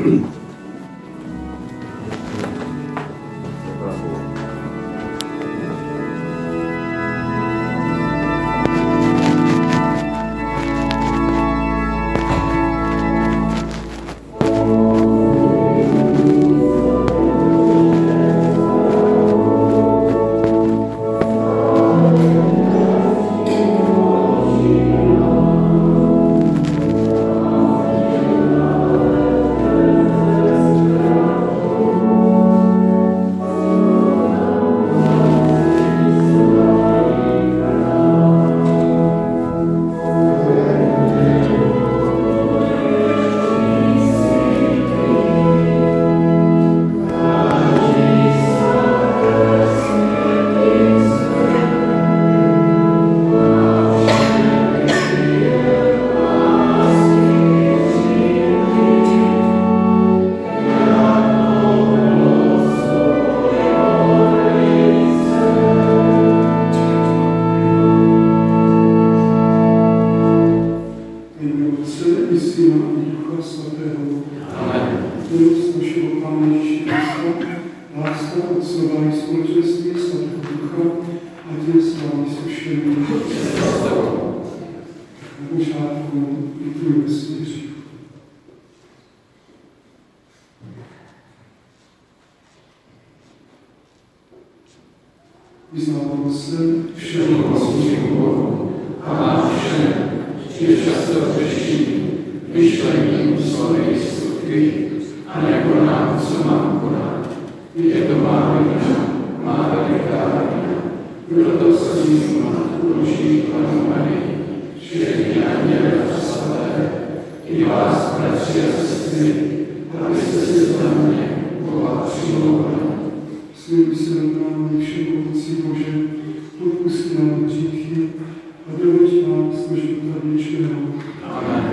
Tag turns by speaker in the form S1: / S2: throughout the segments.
S1: Vyznávám se všemocnému Bohu a vám všem, že často hřeším myšlením, slovy, skutky a nekonám, co mám konat. Je to má vina, má veliká vina. Proto se mi dluží Panu Marii, všechny anděle a svaté, i vás, bratři a sestry, abyste si za mě Boha přimlouvali. Slibuji se nám všemohoucí Bože, odpusť nám hříchy a doveď nás do života věčného. Amen.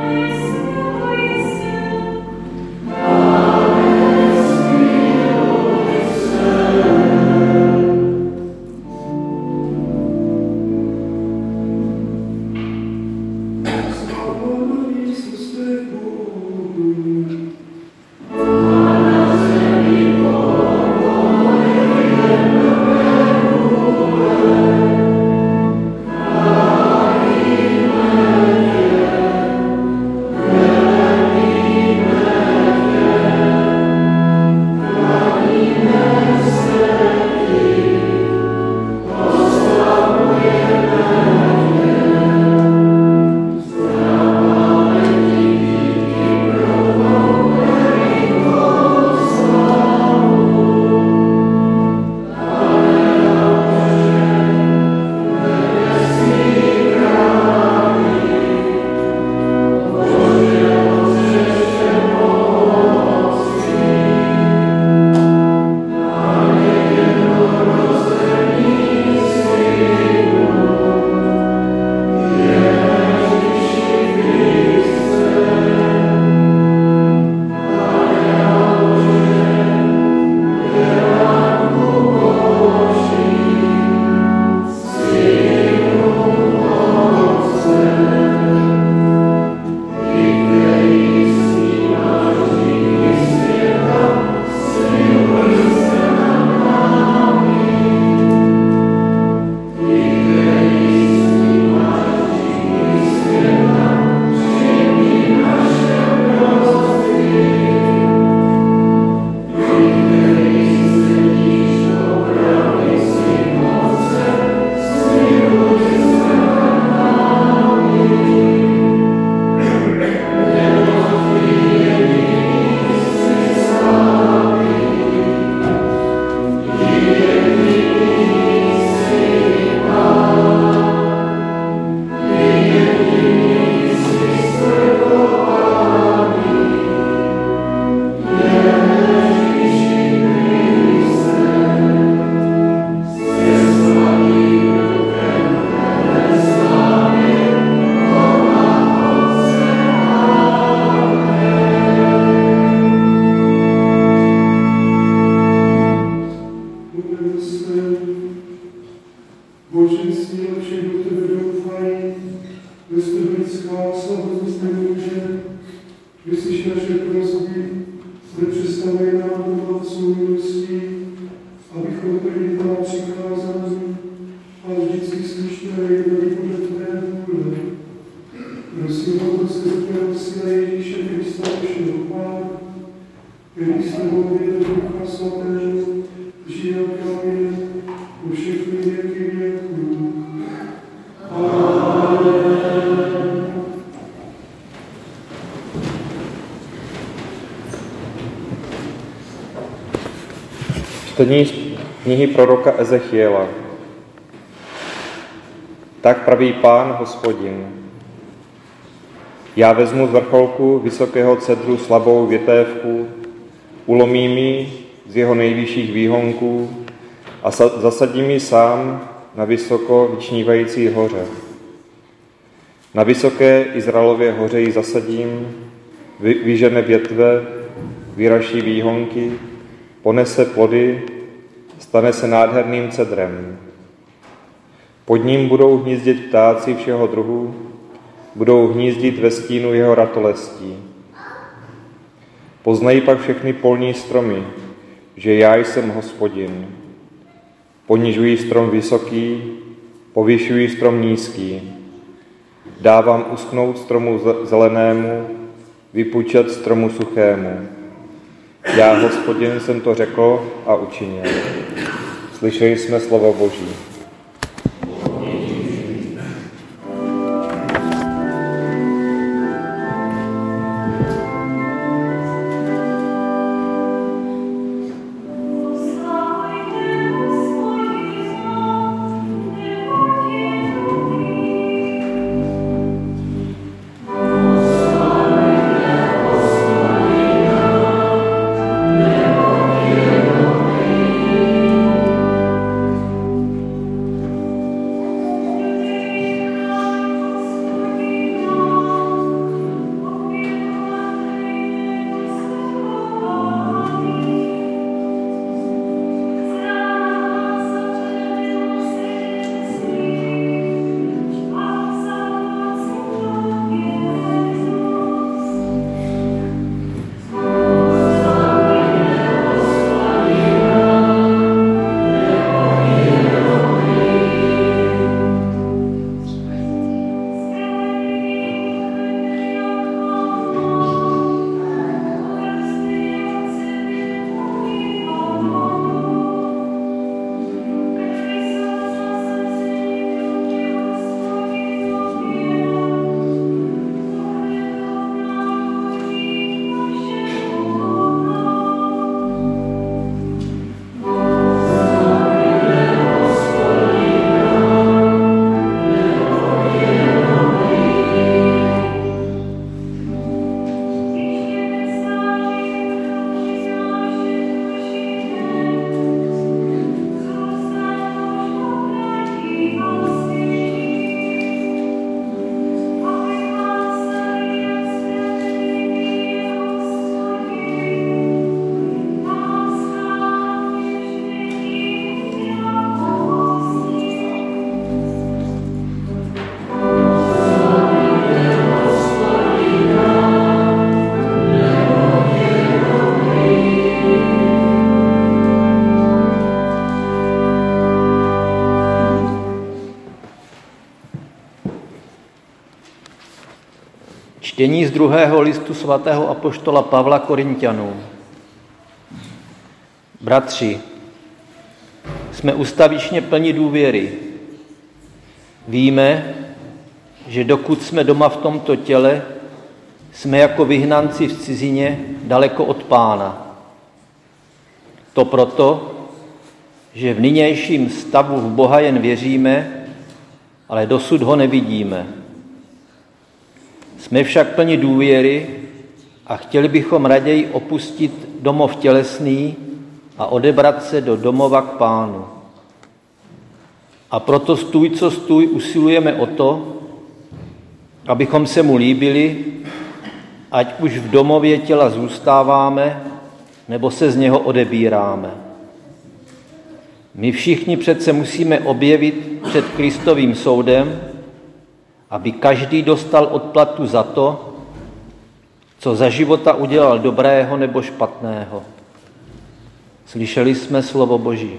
S2: Amen. Boženství a všech do tebe doufají, bez tebe lidská slabost nemůže. Vyslyš naše prosby, nepřestavej nám domovat svou milostí, abychom plnili tvá přikázání a vždycky slyšeli jednali podle tvé vůle. Prosím o skrze Syna Ježíše Krista, našeho Pána, který s tebou věde Ducha Svatého, žije a kráľuje po všechny věky věků. Amen.
S3: Čtení knihy proroka Ezechiela. Tak praví Pán Hospodin. Já vezmu z vrcholku vysokého cedru slabou větévku, ulomím ji z jeho nejvyšších výhonků a zasadím ji sám na vysoko vyčnívající hoře. Na vysoké Izraelově hoře ji zasadím, vyžene větve, vyraší výhonky, ponese plody, stane se nádherným cedrem. Pod ním budou hnízdit ptáci všeho druhu, budou hnízdit ve stínu jeho ratolestí. Poznají pak všechny polní stromy, že já jsem Hospodin. Ponižují strom vysoký, povyšují strom nízký. Dávám uschnout stromu zelenému, vypučet stromu suchému. Já, Hospodin, jsem to řekl a učinil. Slyšeli jsme slovo Boží.
S4: Čtení z 2. listu svatého apoštola Pavla Korinťanům. Bratři, jsme ustavičně plni důvěry. Víme, že dokud jsme doma v tomto těle, jsme jako vyhnanci v cizině daleko od Pána. To proto, že v nynějším stavu v Boha jen věříme, ale dosud ho nevidíme. Jsme však plni důvěry a chtěli bychom raději opustit domov tělesný a odebrat se do domova k Pánu. A proto stůj co stůj usilujeme o to, abychom se mu líbili, ať už v domově těla zůstáváme, nebo se z něho odebíráme. My všichni přece musíme objevit před Kristovým soudem, aby každý dostal odplatu za to, co za života udělal dobrého nebo špatného. Slyšeli jsme slovo Boží.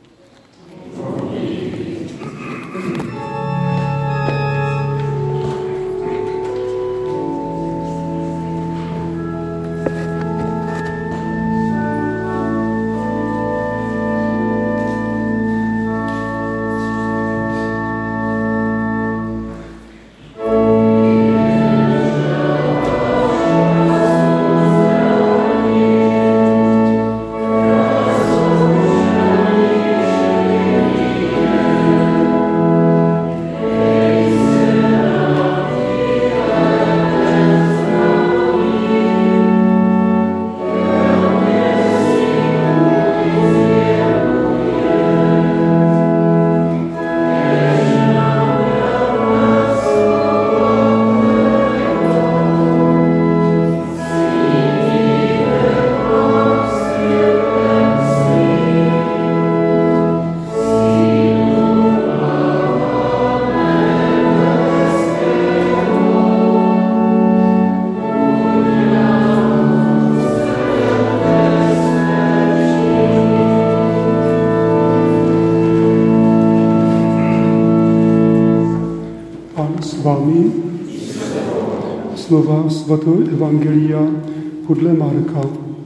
S2: vámi slova svatého evangelia podle Marka.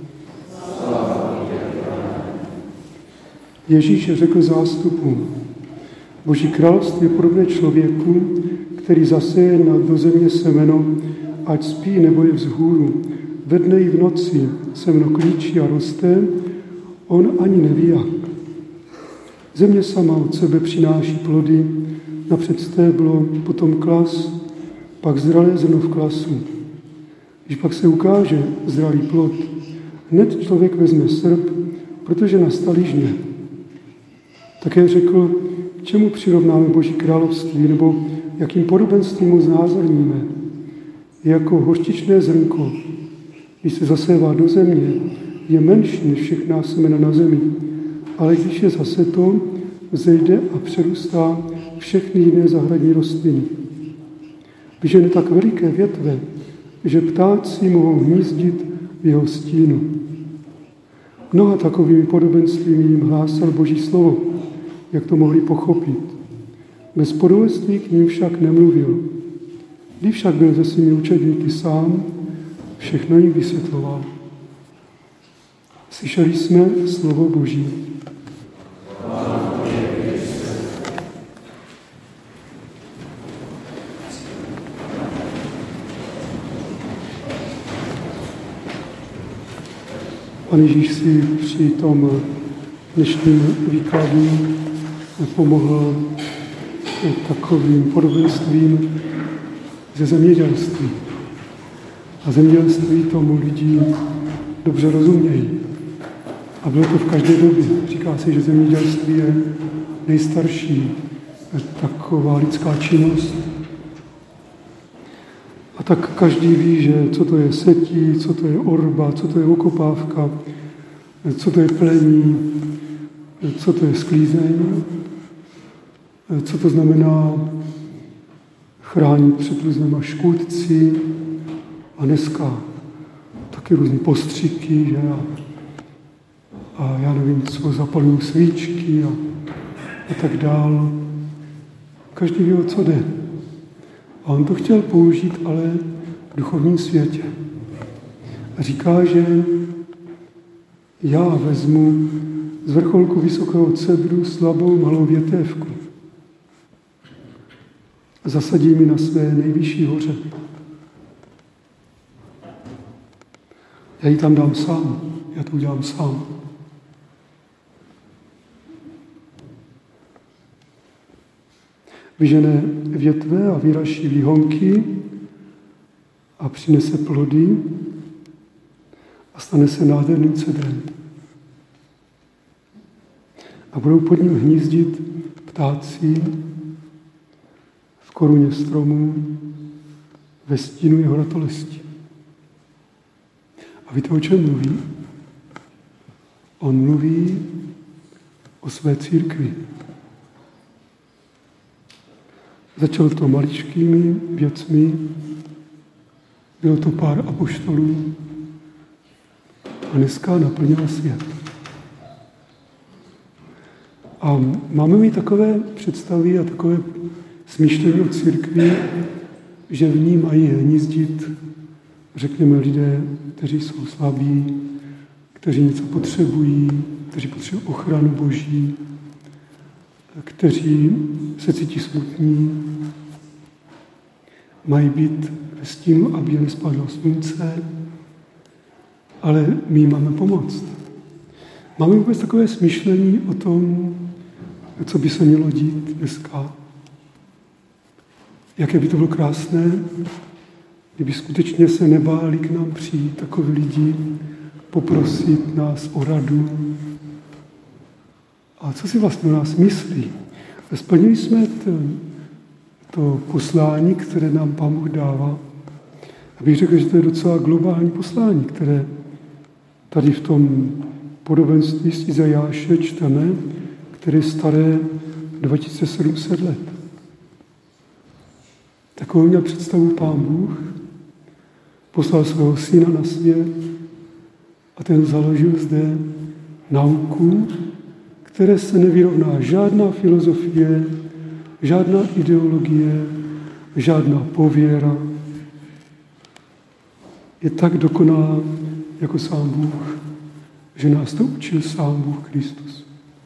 S2: Ježíš řekl zástupu: Boží království je podobné člověku, který zaseje do země semeno, ať spí nebo je vzhůru. Ve dne i v noci semeno klíčí a roste, on ani neví jak. Země sama od sebe přináší plody, napřed stéblo, potom klas, pak zralé zrno v klasu. Když pak se ukáže zralý plod, hned člověk vezme srp, protože nastal žně. Také řekl, k čemu přirovnáme Boží království, nebo jakým podobenstvím ho znázorníme. Je jako hořčičné zrnko. Když se zasévá do země, je menší než všechna semena na zemi, ale když je zaseto, vzejde a přerůstá všechny jiné zahradní rostliny. Vyžene tak veliké větve, že ptáci mohou hnízdit v jeho stínu. Mnoha takovými podobenstvími jim hlásal Boží slovo, jak to mohli pochopit. Bez podobenství k ním však nemluvil. Když však byl se svými učedníky sám, všechno jim vysvětloval. Slyšeli jsme slovo Boží. Pan Ježíš si při tom dnešním výkladu pomohl takovým podobenstvím ze zemědělství. A zemědělství tomu lidi dobře rozumějí. A bylo to v každé době. Říká se, že zemědělství je nejstarší taková lidská činnost. A tak každý ví, že co to je setí, co to je orba, co to je okopávka, co to je plení, co to je sklízení, co to znamená chránit před různýma škůdci a dneska taky různý postřiky, že? A já nevím, co zapalují svíčky a tak dál. Každý ví, o co jde. A on to chtěl použít ale v duchovním světě. A říká, že já vezmu z vrcholku vysokého cedru slabou malou větévku a zasadím ji na své nejvyšší hoře. Já ji tam dám sám, já to udělám sám. Vyžene větve a vyraší výhonky a přinese plody a stane se nádherným cedrem. A budou pod ním hnízdit ptáci v koruně stromů, ve stínu jeho ratolesti. A víte, o čem mluví? On mluví o své církvi. Začalo to maličkými věcmi, bylo to pár apoštolů a dneska naplnila svět. A máme mít takové představy a takové smýšlení o církvi, že v ní mají hnízdit, řekněme, lidé, kteří jsou slabí, kteří něco potřebují, kteří potřebují ochranu Boží, kteří se cítí smutní, mají být s tím, aby je nespadlo slunce, ale my jim máme pomoct. Máme vůbec takové smýšlení o tom, co by se mělo dít dneska. Jaké by to bylo krásné, kdyby skutečně se nebáli k nám přijít takoví lidi, poprosit nás o radu. A co si vlastně o nás myslí? Splnili jsme to poslání, které nám Pán Bůh dává. Abych řekl, že to je docela globální poslání, které tady v tom podobenství z Izajáše čteme, které je staré 2700 let. Takovou měl představu Pán Bůh, poslal svého syna na svět a ten založil zde nauku, které se nevyrovná žádná filozofie, žádná ideologie, žádná pověra. Je tak dokonalá jako sám Bůh, že nás to učil sám Bůh Kristus.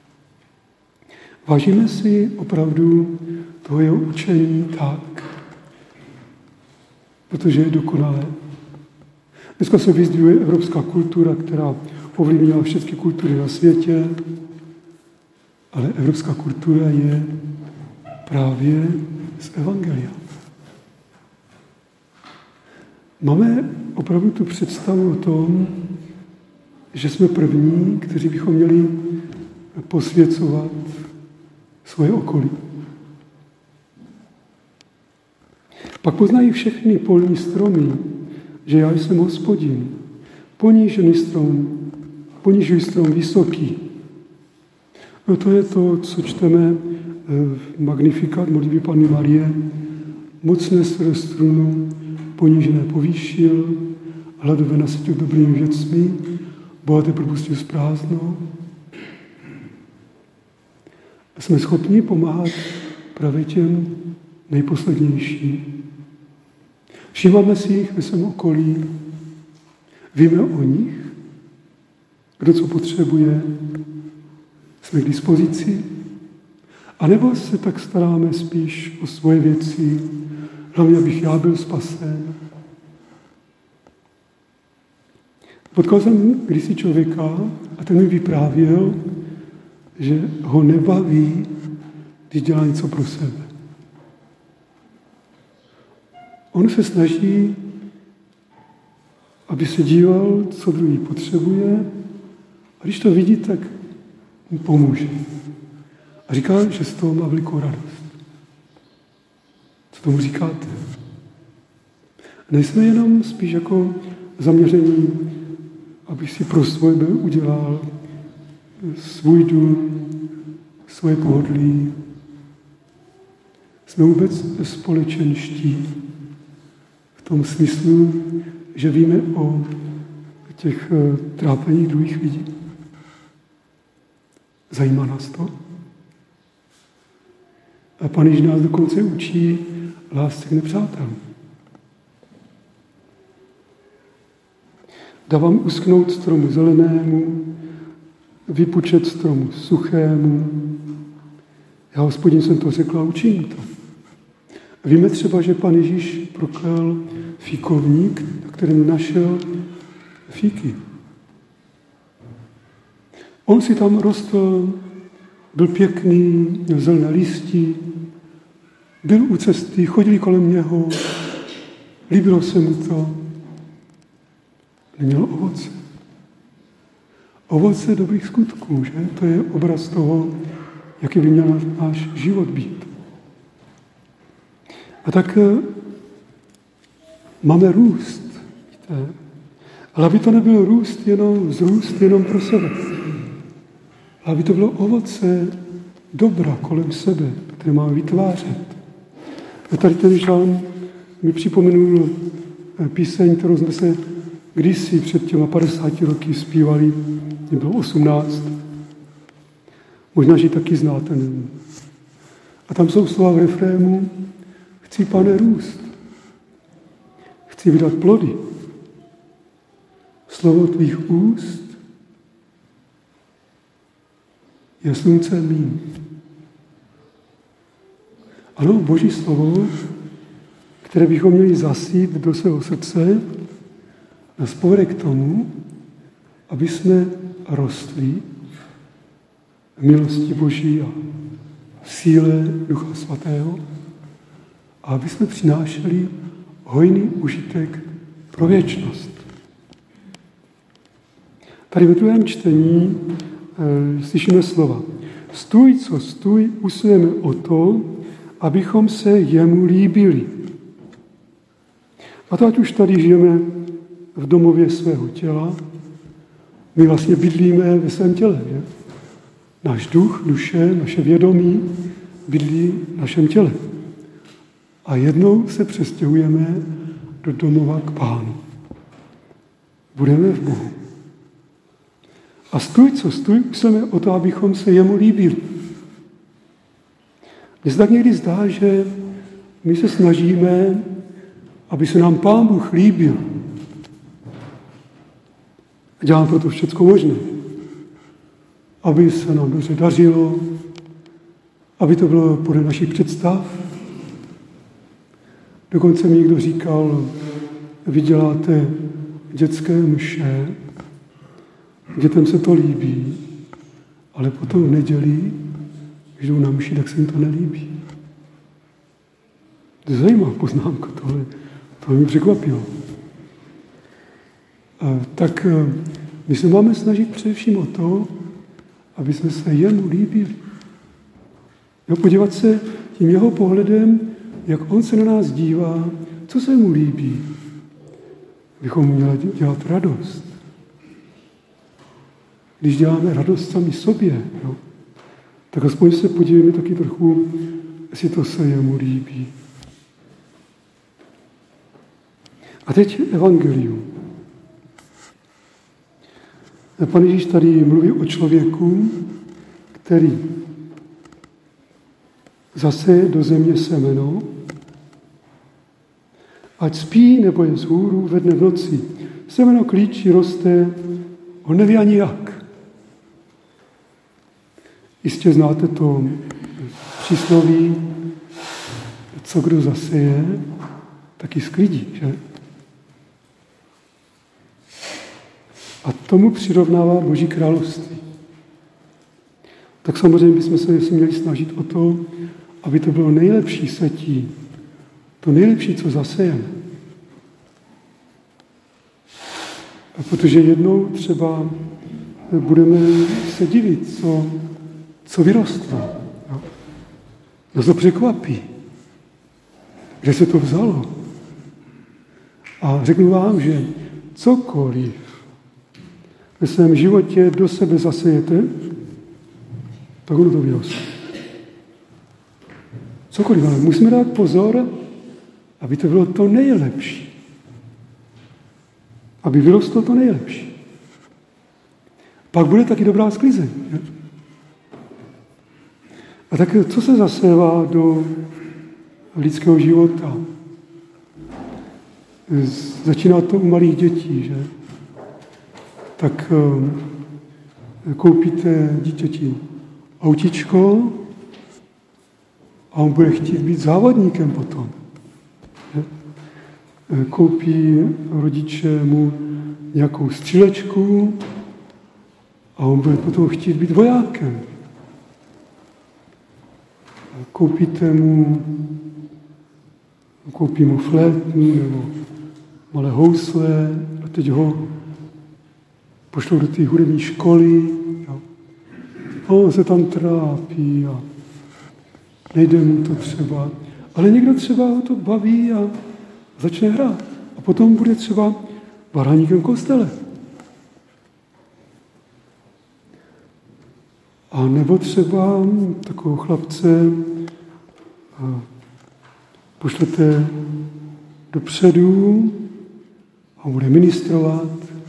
S2: Vážíme si opravdu toho jeho učení tak, protože je dokonalé. Dneska se vyzdvihuje evropská kultura, která ovlivnila všechny kultury na světě, ale evropská kultura je právě z Evangelia. Máme opravdu tu představu o tom, že jsme první, kteří bychom měli posvěcovat svoje okolí. Pak poznají všechny polní stromy, že já jsem Hospodin, ponižuj strom vysoký. No to je to, co čteme v Magnifikát modlitby Panny Marie. Mocné své strunu ponížené povýšil, hladové nasytil dobrými věcmi, bohaté propustil z prázdno. A jsme schopni pomáhat právě těm nejposlednějším. Všímáme si jich ve svém okolí, víme o nich, kdo co potřebuje, jsme k dispozici, anebo se tak staráme spíš o svoje věci, hlavně abych já byl spasen. Potkal jsem kdysi člověka a ten mi vyprávěl, že ho nebaví, když dělá něco pro sebe. On se snaží, aby se díval, co druhý potřebuje, a když to vidí, tak mu pomůže. A říká, že z toho má velikou radost. Co tomu říkáte? Nejsme jenom spíš jako zaměření, abych si pro sebe udělal svůj dům, svoje pohodlí. Jsme vůbec společenští v tom smyslu, že víme o těch trápeních druhých lidí. Zajímá nás to? A Pán Ježíš nás dokonce učí lásce k nepřátelům. Dávám uschnout stromu zelenému, vypučet stromu suchému. Já, Hospodin, jsem to řekl a učím to. Víme třeba, že Pán Ježíš proklel fíkovník, na kterém našel fíky. On si tam rostl, byl pěkný, měl zelené listí, byl u cesty, chodili kolem něho, líbilo se mu to, neměl ovoce. Ovoce dobrých skutků, že? To je obraz toho, jaký by měl náš život být. A tak máme růst, víte? Ale aby to nebyl růst jenom pro sebe. Ale aby to bylo ovoce dobra kolem sebe, které máme vytvářet. Tady ten žalm mi připomenul píseň, kterou jsme se kdysi před těma 50 roky zpívali, mě bylo 18. Možná, že taky znáte. A tam jsou slova v refrému: chci, Pane, růst. Chci vydat plody. Slovo tvých úst je sluncem mým. Ano, Boží slovo, které bychom měli zasít do svého srdce, nás povede k tomu, aby jsme rostli v milosti Boží a v síle Ducha Svatého a aby jsme přinášeli hojný užitek pro věčnost. Tady ve druhém čtení slyšíme slova: stůj, co stůj, usilujeme o to, abychom se jemu líbili. A to ať už tady žijeme v domově svého těla, my vlastně bydlíme ve svém těle. Je? Náš duch, duše, naše vědomí bydlí v našem těle. A jednou se přestěhujeme do domova k Pánu. Budeme v Bohu. A stůj, co stůj, usilujeme o to, abychom se jemu líbili. Mně se tak někdy zdá, že my se snažíme, aby se nám Pán Bůh líbil. A děláme proto všecko možné. Aby se nám dobře dařilo, aby to bylo podle našich představ. Dokonce mi někdo říkal: vy děláte dětské mše, dětem se to líbí, ale potom v neděli, když jdou na mši, tak se jim to nelíbí. To je zajímavá poznámka, tohle mě překvapilo. Tak my se máme snažit především o to, aby jsme se jemu líbili. Podívat se tím jeho pohledem, jak on se na nás dívá, co se mu líbí. Bychom měli dělat radost. Když děláme radost sami sobě, tak aspoň se podívejme taky trochu, jestli to se jemu líbí. A teď evangelium. Pan Ježíš tady mluví o člověku, který zaseje do země semeno, ať spí nebo je vzhůru, ve dne v noci. Semeno klíčí, roste, on neví ani jak. Jistě znáte to přísloví, co kdo zaseje, taky sklidí, že? A tomu přirovnává Boží království. Tak samozřejmě bychom se měli snažit o to, aby to bylo nejlepší setí, to nejlepší, co zasejeme. A protože jednou třeba budeme se divit, co vyrostlo. Nás to překvapí, že se to vzalo. A řeknu vám, že cokoliv ve svém životě do sebe zasejete, tak ono to vyroste. Cokoliv, ale musíme dát pozor, aby to bylo to nejlepší. Aby vyrostlo to nejlepší. Pak bude taky dobrá sklizeň. Ne? A tak co se zasévá do lidského života? Začíná to u malých dětí, že? Tak koupíte dítěti autíčko a on bude chtít být závodníkem potom. Že? Koupí rodiče mu nějakou střílečku a on bude potom chtít být vojákem. Koupí mu flétnu nebo malé housle a teď ho pošlou do té hudební školy. A on se tam trápí a nejde mu to třeba. Ale někdo třeba ho to baví a začne hrát. A potom bude třeba varhaníkem kostele. A nebo třeba takového chlapce pošlete dopředu a bude ministrovat.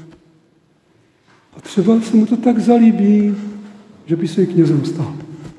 S2: A třeba se mu to tak zalíbí, že by se i knězem stal.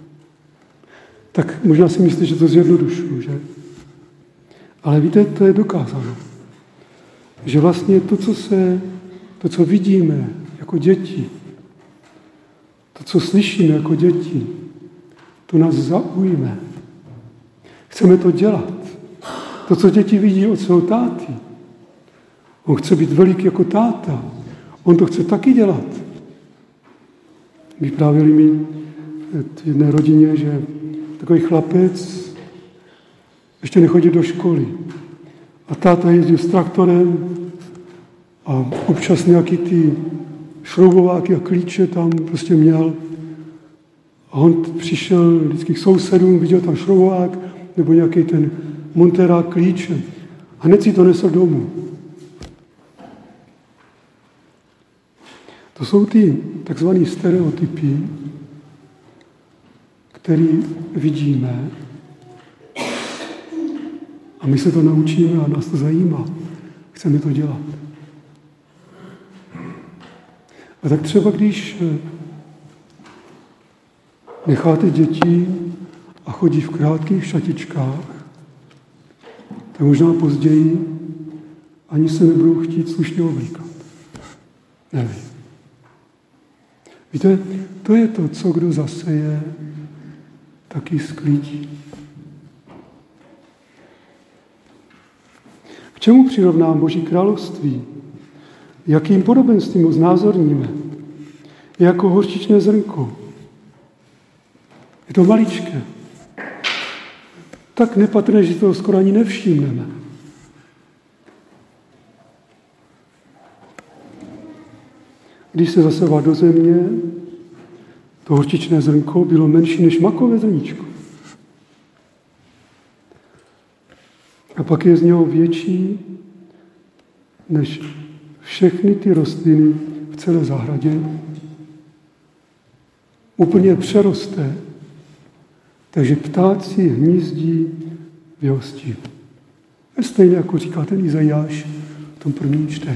S2: Tak možná si myslíte, že to zjednodušuju, že? Ale víte, to je dokázáno. Že vlastně to, co vidíme jako děti, to, co slyšíme jako děti, to nás zaujme. Chceme to dělat. To, co děti vidí od svého táty. On chce být veliký jako táta. On to chce taky dělat. Vyprávěli mi v jedné rodině, že takový chlapec ještě nechodí do školy. A táta jezdil s traktorem a občas nějaký ty šroubováky a klíče tam prostě měl. A on přišel vždycky k sousedům, viděl tam šroubovák nebo nějaký ten monterák klíče. A hned si to nesl domů. To jsou ty takzvané stereotypy, které vidíme a my se to naučíme a nás to zajímá. Chceme to dělat. A tak třeba, když necháte děti a chodí v krátkých šatičkách, tak možná později ani se nebudou chtít slušně oblíkat. Nevím. Víte, to je to, co kdo zaseje, taky sklidí. K čemu přirovnám Boží království? Jakým podobenstvím ho znázorníme? Je jako hořčičné zrnko. Je to maličké. Tak nepatrné, že to skoro ani nevšimneme. Když se zasevá do země, to hořčičné zrnko bylo menší než makové zrníčko. A pak je z něho větší než všechny ty rostliny v celé zahradě. Úplně přeroste, takže ptáci hnízdí v jeho stínu. Stejně jako říká ten Izajáš v tom prvním čtení.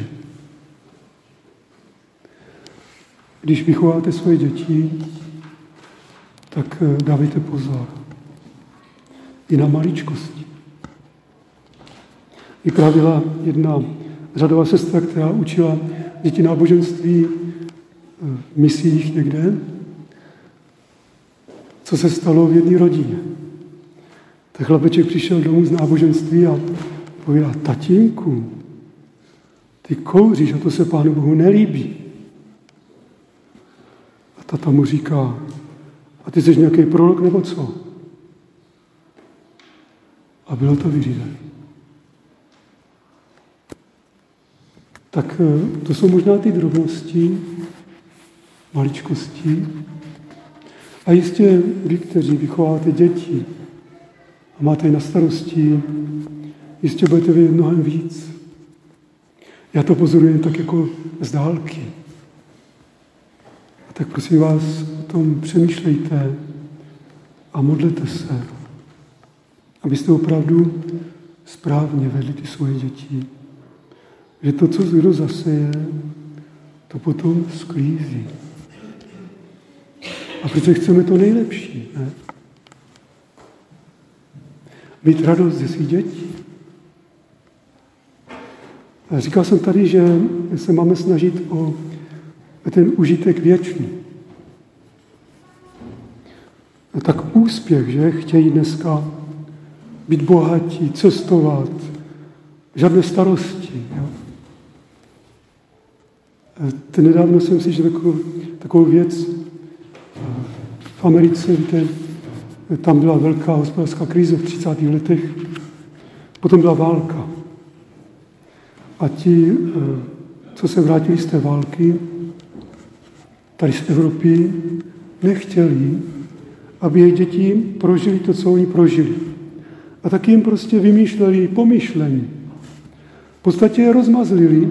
S2: Když vychováte svoje děti, tak dávejte pozor. I na maličkosti. Vyprávěla jedna řadová sestra, která učila děti náboženství v misích někde, co se stalo v jedné rodině. Tak chlapeček přišel domů z náboženství a povídá, tatínku, ty kouříš a to se Pánu Bohu nelíbí. A tata mu říká, a ty jsi nějaký prorok nebo co? A bylo to vyřízené. Tak to jsou možná ty drobnosti, maličkosti. A jistě vy, kteří vychováte děti a máte je na starosti, jistě budete vědět mnohem víc. Já to pozoruji tak jako z dálky. A tak prosím vás, o tom přemýšlejte a modlete se, abyste opravdu správně vedli ty svoje děti. Že to, co kdo zaseje, to potom sklízí. A protože chceme to nejlepší, ne? Mít radost ze svých dětí. A říkal jsem tady, že se máme snažit o ten užitek věčný. A tak úspěch, že? Chtějí dneska být bohatí, cestovat, žádné starosti. Jo? Nedávno jsem si takovou věc v Americe, víte, tam byla velká hospodářská krize v 30. letech, potom byla válka. A ti, co se vrátili z té války, tady z Evropy, nechtěli, aby jejich děti prožili to, co oni prožili. A taky jim prostě vymýšleli pomyšlení. V podstatě je rozmazlili.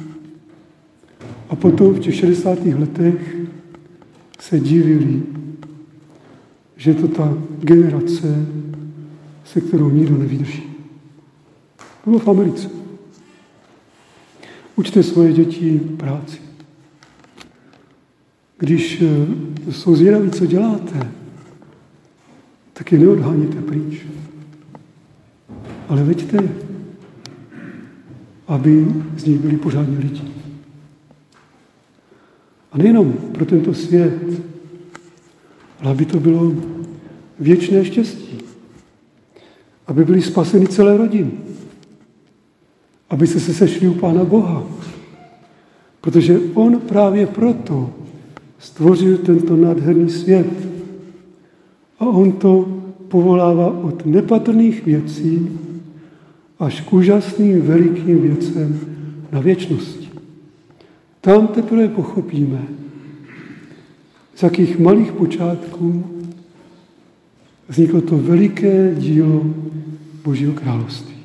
S2: A potom v těch 60. letech se divili, že je to ta generace, se kterou nikdo nevydrží. To bylo v Americe. Učte svoje děti práci. Když jsou zvědaví, co děláte, tak je neodháněte pryč. Ale veďte je, aby z nich byli pořádní lidi. A nejenom pro tento svět, ale aby to bylo věčné štěstí. Aby byli spaseni celé rodiny. Aby se sešli u Pána Boha. Protože on právě proto stvořil tento nádherný svět. A on to povolává od nepatrných věcí až k úžasným velikým věcem na věčnosti. Tam teprve pochopíme, z jakých malých počátků vzniklo to veliké dílo Božího království.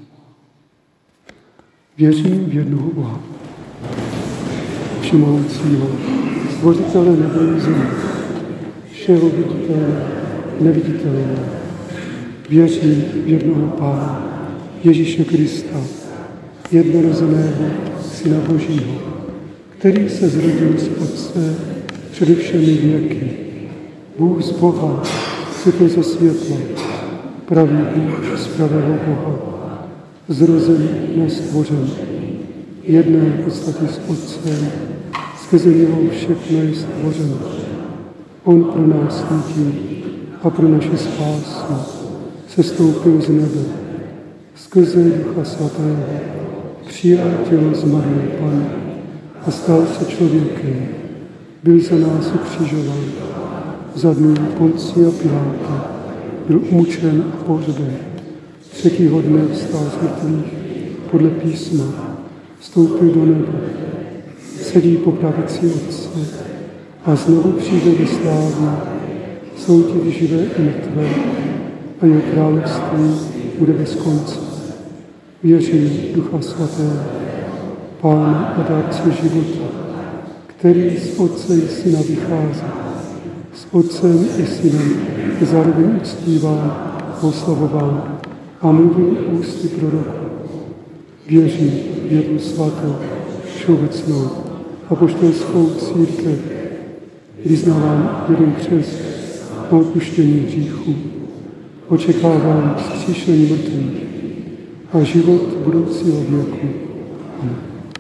S2: Věřím v jednoho Boha, všemohoucího, stvořitele nebe i země, všeho viditelného, neviditelného. Věřím v jednoho Pána, Ježíše Krista, jednorozeného Syna Božího, který se zrodil z Otce přede všemi věky. Bůh z Boha, světlo ze světla, pravý Bůh z pravého Boha, zrozen, nestvořen, jedné v podstatě s Otcem, skrze něho všechno je stvořeno. On pro nás lidí a pro naši spásu sestoupil z nebe, skrze Ducha Svatého, přijal tělo z Marie Panny a stal se člověkem. Byl za nás ukřižován, za dnů Poncia Piláta, byl umučen a pohřben. Třetího dne vstal z mrtvých podle písma, vstoupil do nebe, sedí po pravici Otce a znovu přijde do slávy, soudit živé i mrtvé a jeho království bude bez konce. Věřím Ducha Svatého, Pána a dárce života, který z Otce i Syna vychází. S Otcem i Synem je zároveň uctíván, oslavován a mluvil ústy proroků. Věřím v jednu svatou, všeobecnou apoštolskou církev, vyznávám jeden křest na odpuštění hříchů, očekávám vzkříšení mrtvých a život budoucího věku. Amen.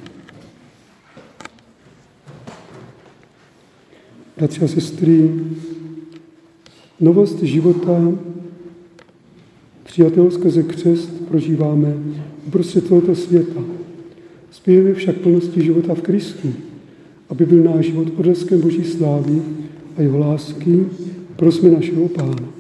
S2: Bratři a sestry, novost života přijatého skrze křest prožíváme uprostřed tohoto světa. Zpějeme však plnosti života v Kristu, aby byl náš život odleskem Boží slávy a jeho lásky, prosme našeho Pána.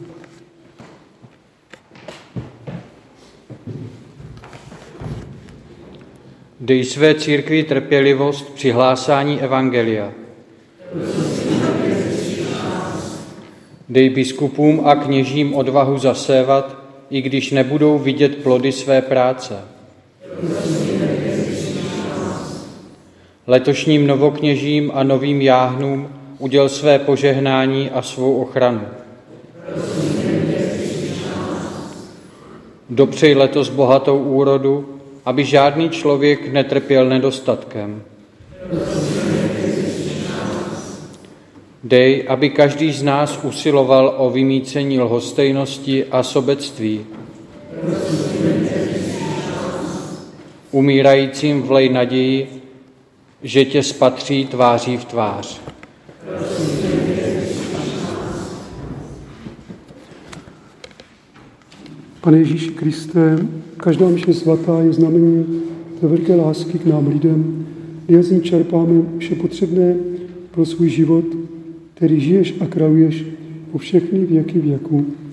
S5: Dej své církvi trpělivost při hlásání evangelia. Dej biskupům a kněžím odvahu zasévat, i když nebudou vidět plody své práce. Letošním novokněžím a novým jáhnům uděl své požehnání a svou ochranu. Dopřej letos bohatou úrodu, aby žádný člověk netrpěl nedostatkem. Dej, aby každý z nás usiloval o vymýcení lhostejnosti a sobectví. Umírajícím vlej naději, že tě spatří tváří v tvář.
S2: Pane Ježíši Kriste, každá mše svatá je znamení tvé velké lásky k nám lidem, kdy z ní čerpáme vše potřebné pro svůj život, který žiješ a králuješ po všechny věky věků.